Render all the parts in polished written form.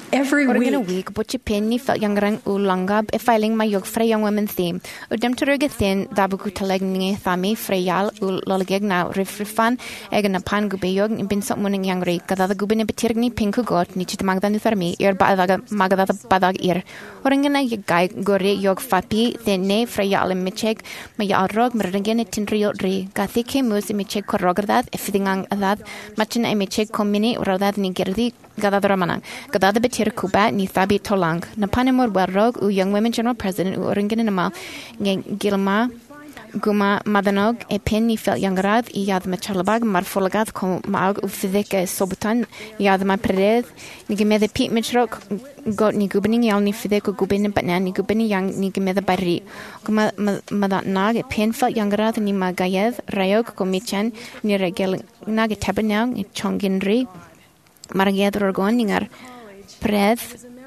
Every Oregana week, week, butchi penny felt youngrang ulangab e filing my yog frey young women theme. Udem to thin dabuku talegni thami freyal ulolgeg now rifrifan egana pan gubeyog in bin something youngry, gada the gubin betirni pinku got nichit magdan thermi, ear badaga magada badag ear. Oregana guy gore yog fapi, then ne freyal and micheg, my yarrog mergen it in rio re, gathike mus micheg korrogad, if thing that, machin a micheg comini or that niggerdi. Gada Ramanang, Gada the Betir Kuba, ni Thabi Tolang, Napanimur Warrog, U Young Women General President, U Oringanama, Gilma, Guma Madanog, a pen ni felt Youngrad, Yad Machalabag, Marfolagad, Com Mag, Ufideke Sobutan, Yad Ma Pered, Nigame the Pete Mitchrock, got ni Gubini, Yalni Fideko Gubin, but Nanny Gubini Young Nigame the Barri, Guma Madatnag, a pen felt Youngrad, ni Magayed, Rayog, Comichan, near a Gel Nag, a Tabanang, a Chonginri. Marged Orgoningar, Pred,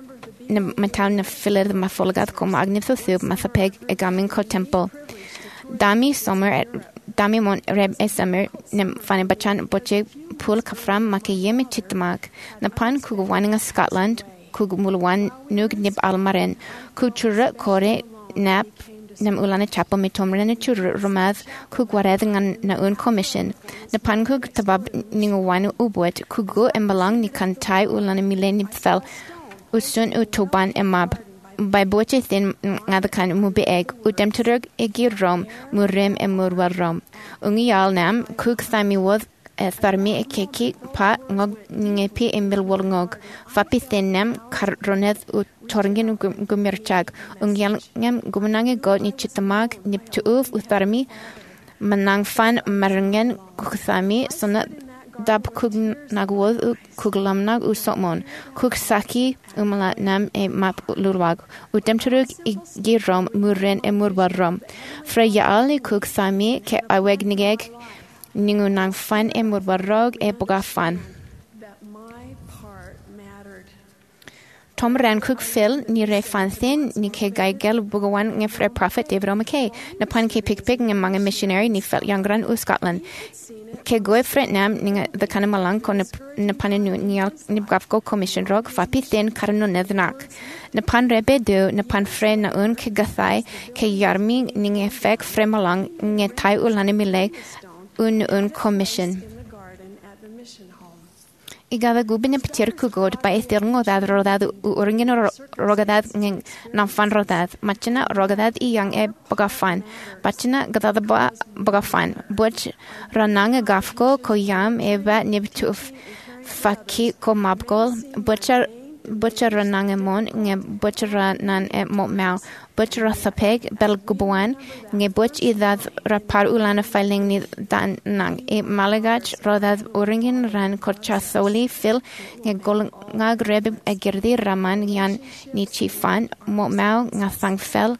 Matan Filler the Mafolgat com Agnitho Thub, Mathapeg, a Gamin Co Temple. Dami Summer at Dami Mon Reb a Summer, Nem Fanibachan, Boche, Pul Kafram, Makayemi Chitmak, Napan Kuguaninga Scotland, Kugumulwan, Nug Nib Almaren, Kuchura Kore, Nap. Nem ulana chapel mitomrene chur romad kugwareding na un commission. Napan kug tabab ningwanu ubwet kugu embalang ni kantai ulana mileni fel usun utoban emab. By boche thin ngadakan mubi egg udemturug egi rom murem emurwar rom. Ungial nam kug thami wod tharmi e keki pa ngog ningepi embil wol ngog. Fapi thinnem karoneth Torgin Gumirchag, Ungyangam Gumanang got ni chitamag, Niptuuf, Utharmi, Manang Fan, Marangan, Kuthami, Sonat Dab Kugnagwoth, Kuglamnag, Usomon, Kuksaki, Umalatnam, a map Lurwag, Udemturug, Igirom, Muren, and Murbarom. Freya Ali Kuksami, Ke Awegnigeg, Ningunang Fan, and Murbarog, e Bogafan. Tom ran cook Phil, ni re fanthin, ni ke gaigel bugawan nge fre prophet David O'Mackay, na pan ke pig among a missionary ni felt youngran u Scotland. Ke goe fret nam ni the kanamalang ko na panenu ni gafko commission rog fapi thin karno nednak. Na pan rebe do na pan fre na un ke gathai ke yarmi ni nge fek fre malang nge tai ulane mile un commission. Igada gubin petir kugod by a thirno that rodad uringen rogadad namfan rodad machina rogadad I young e bogafan bachina gadada bogafan butch ranang gafko koyam eba nibtuf faki ko mabgol butcher ranang mon nge butcher ranan e motmau butcher thapeg bel gubuan nge butch idad rapar ulana filing ni dan nang e malagach rodad uringen ran korchasoli fil nge golngag reb agirdi raman yan ni chifan motmau ngafang fel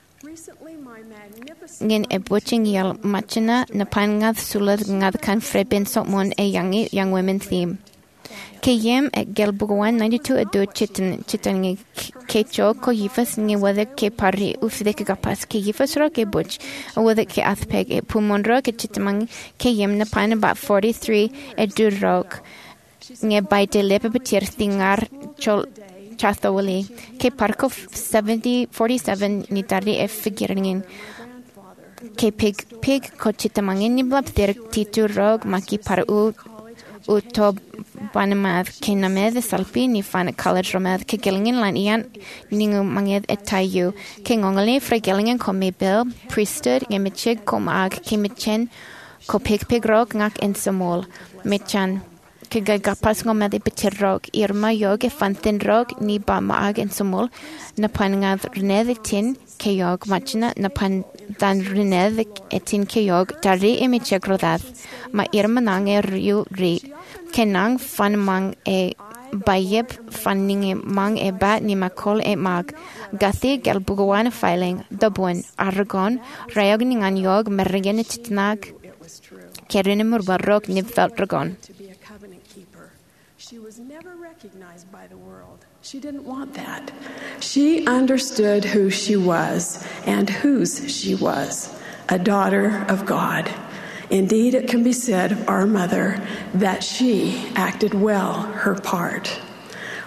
ngin e butching yel machina napangad sulad ngad kan frebin somon e young women theme. Kayem at Gelbuguan 92 ado chitan kecho ko yifas nge wada ke pari ufde ke kapas ke yifas ro ke butch wada ke athpeg e pumonro ke chitamang kayem na pan about 43 ado rok nge by de lepe betir thingar chol chathawali ke parko 47 ni tardi e figuringin ke pig ko chitamangin ni blab ter titu rog maki paru utob banamad ke named salpi ni fan college romad ke gelingen lan ian ningu manged etayu ke ngongale fra gelingen komme bill priesthood nge michig kom ag ke michen ko pig rog ngak en samol michan ke gapas ngomad betir rog irma yog e fantin rog ni ba maag en samol na panngad reneditin ke yog machina na pan dan rened etin ke yog tari e michig rodad ma irma nange riu ri kenang fan mang e bayeb fanning e mang e bat ni makol e mag gathi gelbugawan filing dobun aragon rayogning an yog mergen titnag kerenimur barok nibfelt dragon. She was never recognized by the world. She didn't want that. She understood who she was and whose she was, a daughter of God. Indeed, it can be said of our mother that she acted well her part.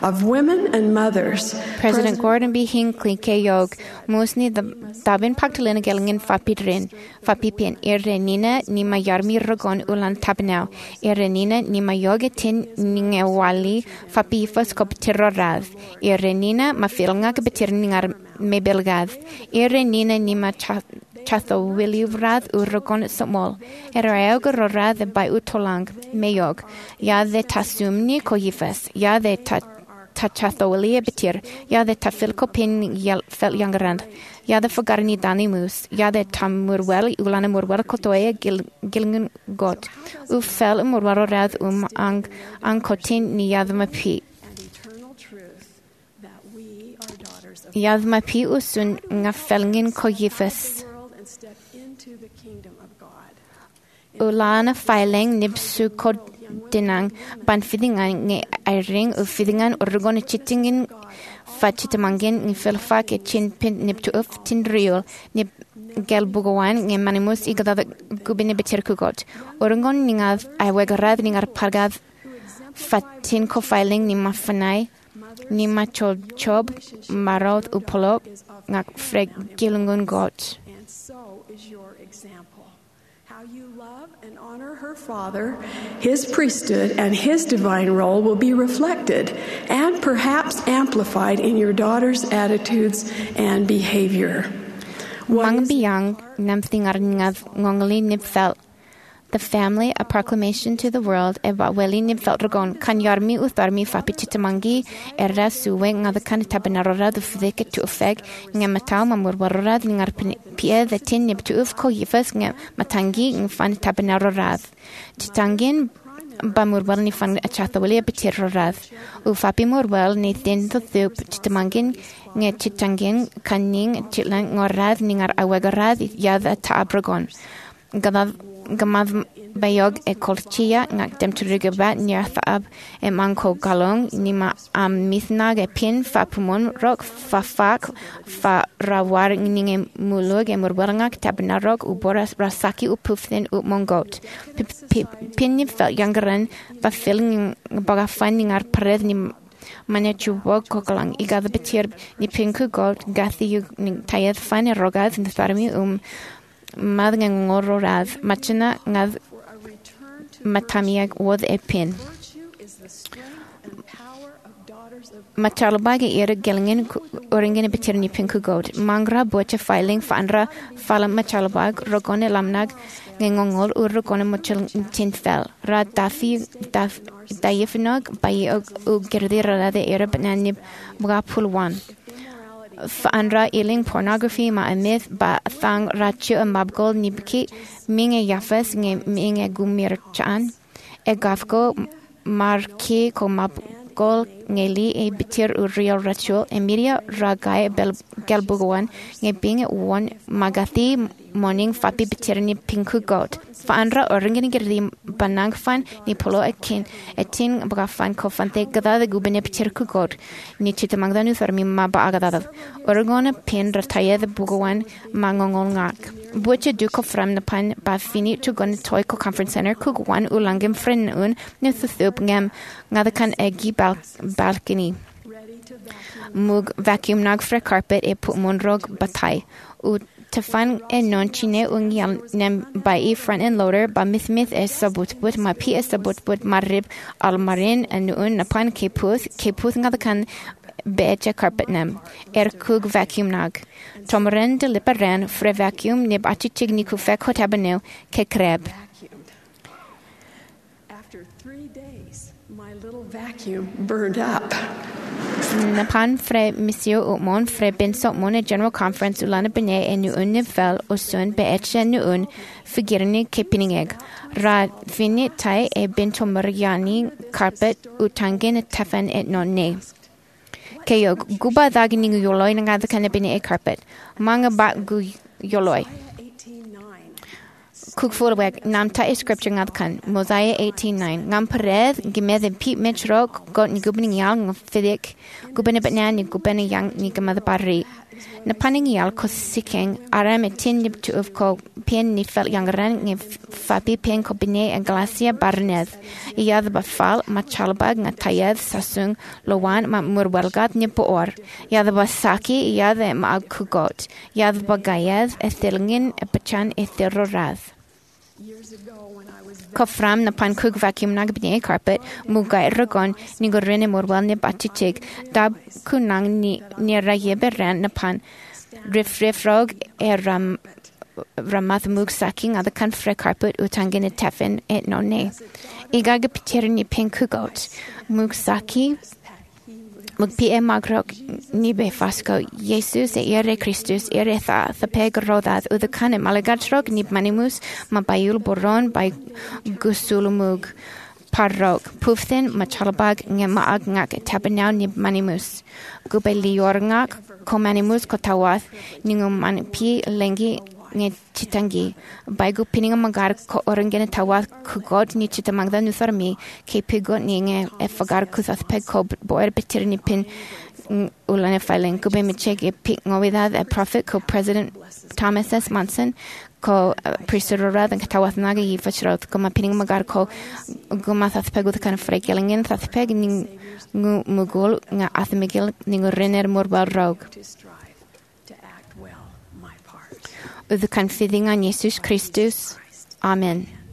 of women and mothers. President Gordon B. Hinckley Keyog Musni the Dabin Pactalina Gellingen Fapidrin Fapipin Irenina Nima Yarmi Rogon Ulan Tabnau Irenina Nima Yogetin Ningewali Fapifas Copterorad Irenina Mafilanga Betirningar Mebelgad Irenina Nima Chatho Willivrad Urogon Samol Eraeog Rorad by Utolang Mayog Ya the Tasumni Koyifes Ya the Tachatholia Betir Ya the Tafilco Pin Fel Youngerand Ya the Fogarni Dani Moose Ya the Tamurwell Ulana Murwell Kotoya Gilingen God U Fel Murwarad Ankotin Niyadmapi Yadmapi Usun Ngafelngin Koyifes Ulana filing nibsu kod dinang ban fidingan nge airing u fidingan urgon chitingin fachitamangin nge felfa ke chin pin nibtu uf tin real nib gelbugowan nge manimus igada gubine beterkugot urgon ningav aiwegarad ningar pargad fatin ko filing ni mafanai ni machob marot upolok ngak freg gilungun got. Her father, his priesthood, and his divine role will be reflected and perhaps amplified in your daughter's attitudes and behavior. Mang biyang namthingar ngongli nibfel. The family, a proclamation to the world, weli nibfel dragon, kan yarmi utharmi fapititamangi, erra suwe ngadakan tabanarora the fideke to effect, ngamatau mamurwarorad ningar pie the tin nib to uf ko yifas matangi ngfan tabanarorad. Titangin bamurwal ni fan achathawali betirorad. Ufapi murwal ni thin to thup titamangin nge chitangin kaning chitlang ngorad ningar awegarad yad tabragon. Gamad bayog e kolchia ngak dem turigaba nyarthab e manko galong nima mithnag e pin fa pumon rock fa fak fa rawar ninge mulug e murwalangak tabnarok ubora rasaki upuften up mongot pin ni felt youngeren va filling baga finding ar pred ni Maniachu wog kokalang igada betir ni pinku gold gathi you tayed fine rogad in the farmi Mad ngororad machina ngad matamiag wod epin Machalbage era gelingen oringen betirni pinku god mangra boche filing fanra fala machalbag rogone lamnag ngongol urogone mochel tinfel ra dafi dayefnog bay u gerdira de era bananib bugapul one Fandra iling pornography ma amith ba thang rachu mabgol nibki minge yafes nge minge gumir chan e gafko marki ko mabgol ngeli e bitir uriel rachu e miria ragai gelbugowan nge bing one magati morning fapi bitirni pinku god Fandra oringen gerdi banang fan ni polo etin bagafan ko fante gada de gubene bitirku god ni chitamangdanu farmi ma ba agada orgona pin rataya de bugowan mangongol ngak buche du ko fram na pan ba fini to gon toy ko conference center kugwan ulangem fren un ne thup ngam ngadakan egi balcony mug vacuum nag for carpet e put monrog batai u Tafan and non-chine ungyal nem by e front and loader ba myth es sabut but ma pi es sabut but marib al marin and un napan keputh ngadakan beche carpet nem kug vacuum nag tomren de liparan fre vacuum nib achichig niku fek hotabanu ke kreb After 3 days my little vacuum burned up Napan fre Monsieur Utmon fre Bensot Mon General Conference ulana bene e nu unnevel o sun be etche nu un figirni kepiningeg ra finit tai e bento mariani carpet utangin tefen et non ne Keyo guba dagini yoloi nga the kana bene e carpet manga ba gu yoloi Cwgfwlweg nam ta scripture ngad can, Mosiah 18:9. Ngam paredd, gymedd yn pip metrog, got ni gwbyn ial ng ffyddic, gwbyn y batna ni gwbyn y yang ni gymad y barri. Na paning ial cos sicing, aram e tin nib tu of co pen ni fel yang ran ni fabi pen co bine y glasia barnedd. Iad ba fal, ma chalbag nga tayedd sasung lowan ma mwrwelgad ni boor. Iad ba saki, iad e ma ag cwgot. Iad ba gaiedd e thilngin e bachan e thirorad. Cofram na pan cwg vacuum nag bine carpet, mwga ragon ni gorren e mwrwel ni batitig, dab cwnang ni rhaid ran na pan rifrog e ramath mwg saking adda can fre carpet utangin e tefin e nonne. Igag piter ni pen cwgot, mwg saki, mwg pi e magrog ni be fasco, Jesus e ere Christus ere tha peg roddad udda can e malagadrog ni manimus ma bayul boron by gusul mwg parrog. Pwfthin ma chalbag nge maag ngak tabanaw ni manimus. Gube lior ngak ko manimus ko tawath ningo man pi lengi nge chitangi. By gu pininga magar ko orangene tawath kugod ni chitamangda nutharmi ke pigot ni nge e fagar kusath peg ko boer betir ni pin ulane filing. Gube mi cheg e pik ngowidad e prophet ko President Thomas S. Monson ko prisururad ang katawath naga i fachirot ko mapining magar ko gumathath peg with kan fregelingen thath peg ning mugol nga athmigil ning renner morbal rog the kan fiding an Jesus Christus. Amen.